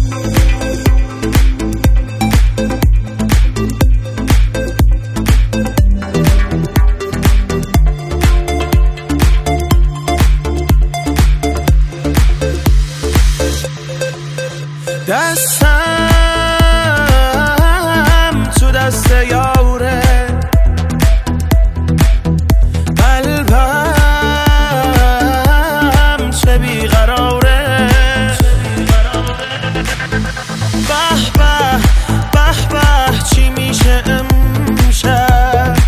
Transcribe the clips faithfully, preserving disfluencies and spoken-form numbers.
دستم تو دست یاره، قلبم چه بیقراره. به به به به چی میشه امشب،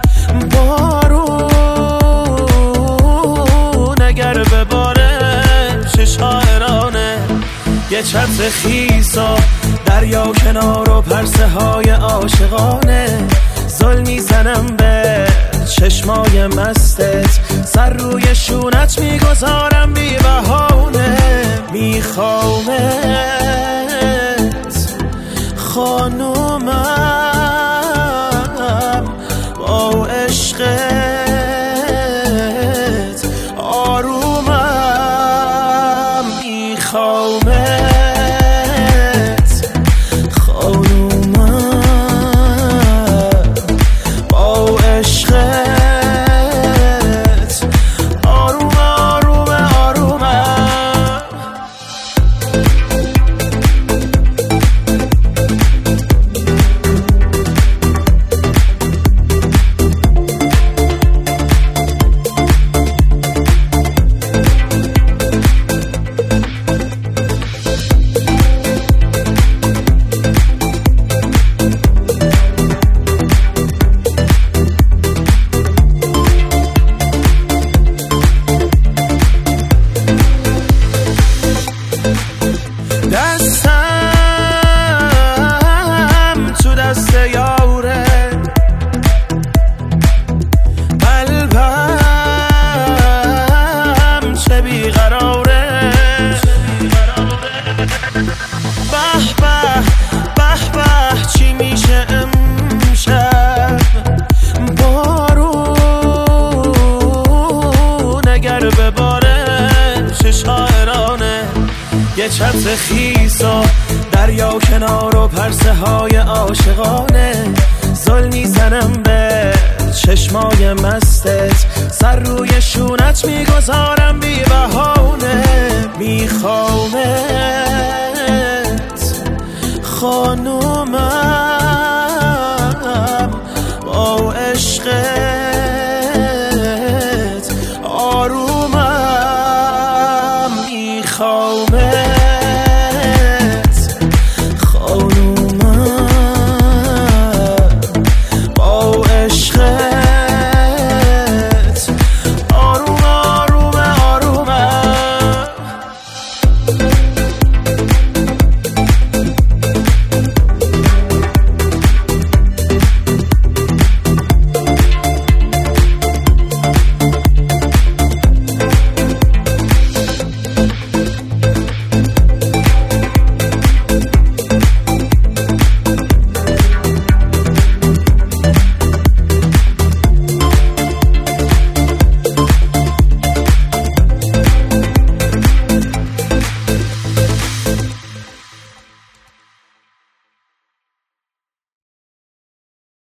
بارون اگر بباره چه شاعرانه. یه چتر خیسا دریا کنار و پرسه های عاشقانه. زل میزنم به چشمای مستت، سر روی شونت میگذارم بی بهانه. میخوامت خانومم، با عشقت آرومم. میخوامت دستم تو دست یاره، قلبم چه بیقراره. به به به به چی میشه امشب، بارون اگر بباره چه شاعرانه. یه چتر خیسا دریا کنار و پرسه های عاشقانه. زل میزنم به چشمای مستت، سر روی شونت میگذارم بی بهانه. میخوامت خانومم، با عشقت آرومم. میخوامت